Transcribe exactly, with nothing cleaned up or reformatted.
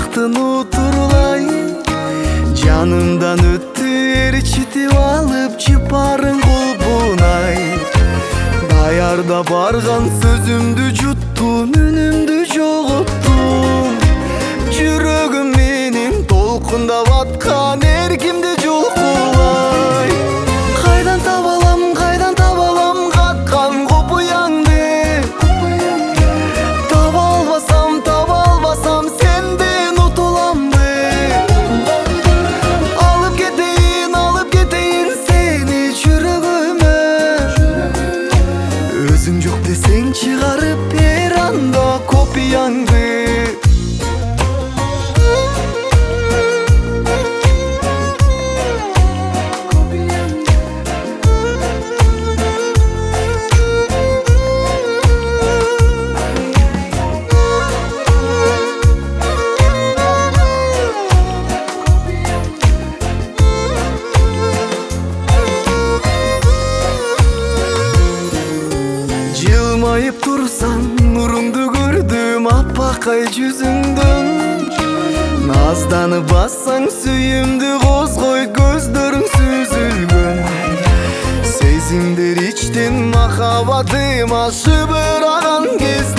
бактын утурлай, жанымдан өттү ээрчитип алып чыпарын кулпунай. Даярда барган сөзүмдү жуттум, үнүмдү жоготтум. Жүрөгүм менин толкундап аткан эркимди жулкулай. Кайдан таба алам, кайдан таба алам каккан копуяңды? Таба албасам, таба албасам сенден утуламды. Алып кетейин, алып кетейин сени жүрөгүмө. Өзүң жок десең чыгарып бер анда копияңды. Жылмайып турсаң нуруңду көрдүм аппакай жүзүңдөн. Назданып бассаң сүйүмдү козгойт көздөрүң сүзүлгөн. Сезимдер ичтен махаббатыма шыбыраган кезде